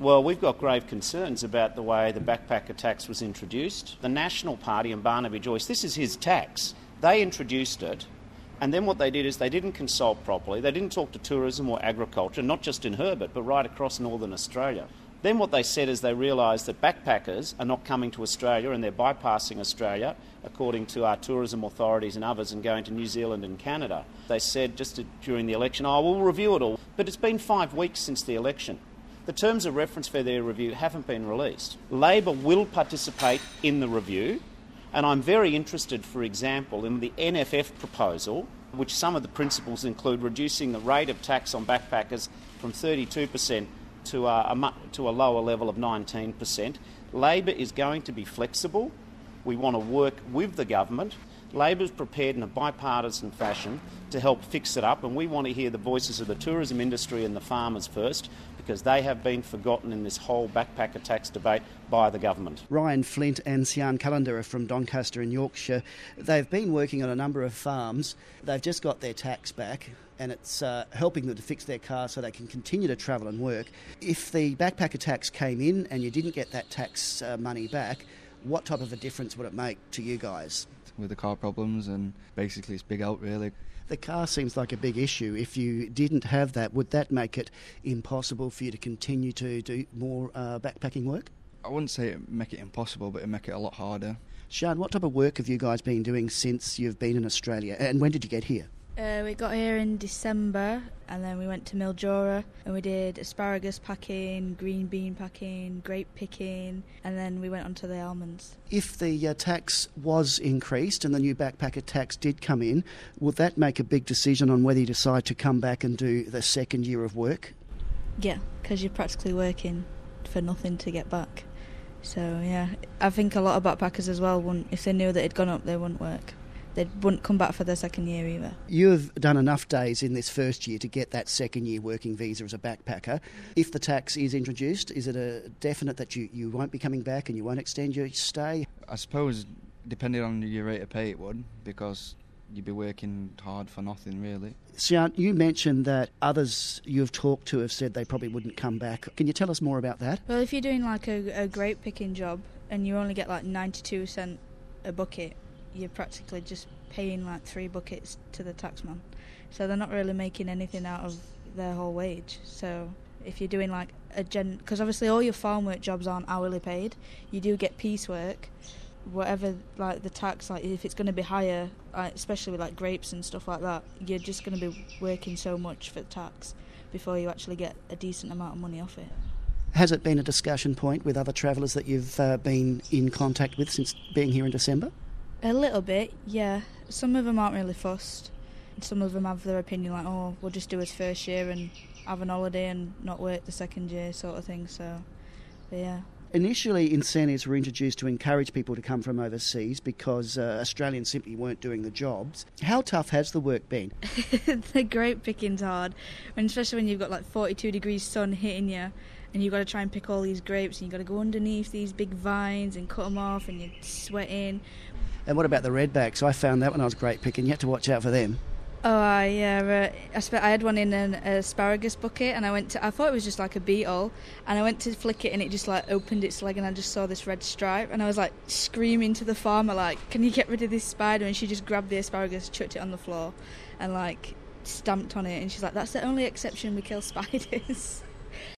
Well, we've got grave concerns about the way the backpacker tax was introduced. The National Party and Barnaby Joyce, this is his tax. They introduced it, and then what they did is they didn't consult properly. They didn't talk to tourism or agriculture, not just in Herbert, but right across northern Australia. Then what they said is they realised that backpackers are not coming to Australia and they're bypassing Australia, according to our tourism authorities and others, and going to New Zealand and Canada. They said during the election, we'll review it all. But it's been 5 weeks since the election. The terms of reference for their review haven't been released. Labor will participate in the review, and I'm very interested, for example, in the NFF proposal, which some of the principles include reducing the rate of tax on backpackers from 32% to a lower level of 19%. Labor is going to be flexible. We want to work with the government. Labor's prepared in a bipartisan fashion to help fix it up, and we want to hear the voices of the tourism industry and the farmers first, because they have been forgotten in this whole backpacker tax debate by the government. Ryan Flint and Sian Callender are from Doncaster in Yorkshire. They've been working on a number of farms. They've just got their tax back, and it's helping them to fix their cars so they can continue to travel and work. If the backpacker tax came in and you didn't get that tax money back, what type of a difference would it make to you guys? With the car problems, and basically it's big out really. The car seems like a big issue. If you didn't have that, would that make it impossible for you to continue to do more backpacking work? I wouldn't say it make it impossible, but it make it a lot harder. Sian, what type of work have you guys been doing since you've been in Australia, and when did you get here? We got here in December, and then we went to Mildura and we did asparagus packing, green bean packing, grape picking, and then we went on to the almonds. If the tax was increased and the new backpacker tax did come in, would that make a big decision on whether you decide to come back and do the second year of work? Yeah, because you're practically working for nothing to get back. So yeah, I think a lot of backpackers as well wouldn't, if they knew that it'd gone up, they wouldn't work. They wouldn't come back for their second year either. You've done enough days in this first year to get that second year working visa as a backpacker. If the tax is introduced, is it a definite that you won't be coming back and you won't extend your stay? I suppose, depending on your rate of pay, it would, because you'd be working hard for nothing really. Sian, you mentioned that others you've talked to have said they probably wouldn't come back. Can you tell us more about that? Well, if you're doing like a grape picking job and you only get like 92 cents a bucket, you're practically just paying like 3 buckets to the taxman. So they're not really making anything out of their whole wage. So if you're doing like because obviously all your farm work jobs aren't hourly paid, you do get piecework, whatever like the tax, like if it's going to be higher, especially with like grapes and stuff like that, you're just going to be working so much for the tax before you actually get a decent amount of money off it. Has it been a discussion point with other travellers that you've been in contact with since being here in December? A little bit, yeah. Some of them aren't really fussed. Some of them have their opinion like, we'll just do his first year and have an holiday and not work the second year sort of thing, so, but yeah. Initially, incentives were introduced to encourage people to come from overseas because Australians simply weren't doing the jobs. How tough has the work been? The grape picking's hard, and especially when you've got like 42 degrees sun hitting you, and you've got to try and pick all these grapes, and you've got to go underneath these big vines and cut them off, and you're sweating. And what about the redbacks? I found that when I was grape picking. You had to watch out for them. Oh, yeah. I had one in an asparagus bucket, and I thought it was just like a beetle, and I went to flick it, and it just like opened its leg, and I just saw this red stripe, and I was like screaming to the farmer, like, can you get rid of this spider? And she just grabbed the asparagus, chucked it on the floor, and like stamped on it, and she's like, that's the only exception, we kill spiders.